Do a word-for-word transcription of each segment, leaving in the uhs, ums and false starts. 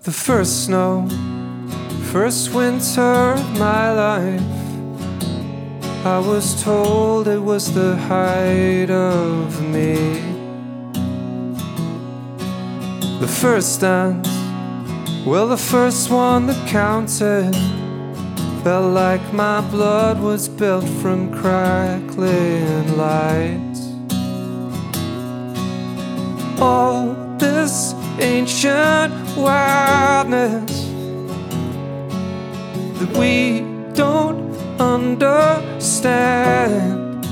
The first snow, first winter of my life, I was told it was the height of me. The first dance, well, the first one that counted, felt like my blood was built from crackling lights. All this ancient wildness that we don't understand.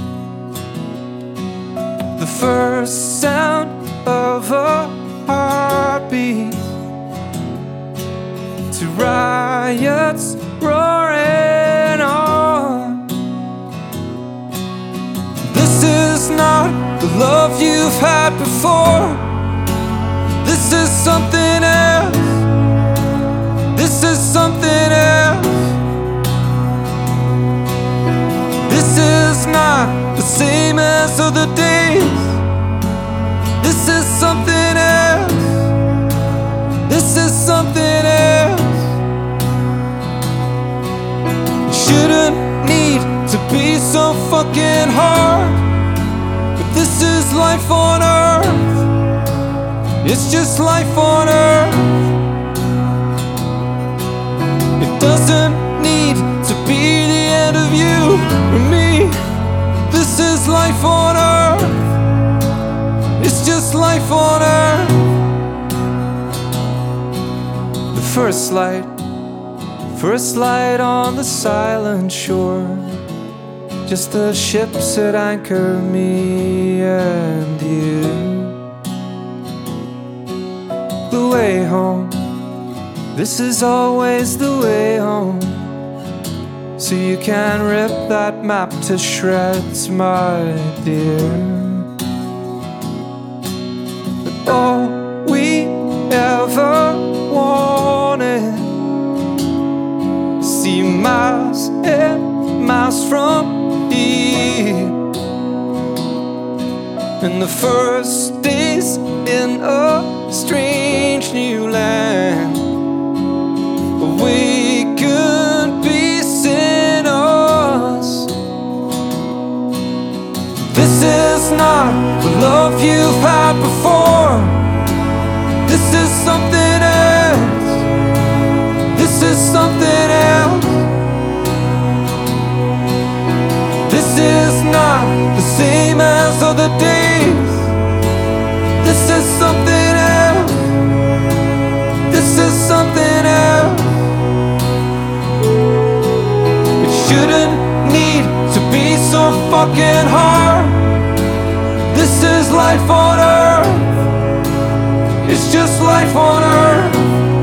The first sound of a heartbeat to riots roaring on. This is not the love you've had before. This is something else. This is something else. This is not the same as other days. This is something else. This is something else. It shouldn't need to be so fucking hard, but this is life on earth. It's just life on earth. It doesn't need to be the end of you or me. This is life on earth. It's just life on earth. The first light, first light on the silent shore, just the ships that anchor me and you. The way home, this is always the way home. So you can rip that map to shreds, my dear. But all we ever wanted, see miles and miles from here. And the first days in a strange new land, we could be sinners. This is not the love you've had before. This is something else. This is something else. This is not the same as other days. This is something else. This is something else. It shouldn't need to be so fucking hard. This is life on earth. It's just life on earth.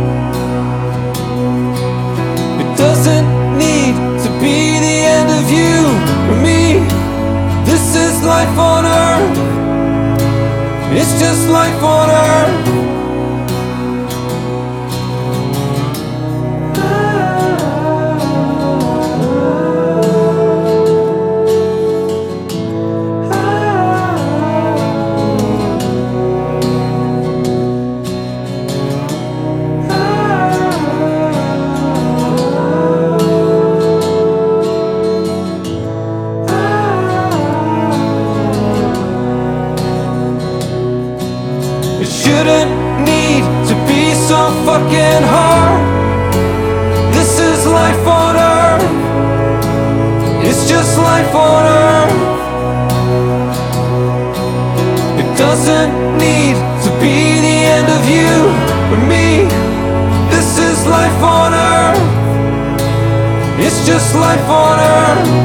It doesn't need to be the end of you or me. This is life on earth. It's just life on earth. Shouldn't need to be so fucking hard. This is life on earth. It's just life on earth. It doesn't need to be the end of you or me. This is life on earth. It's just life on earth.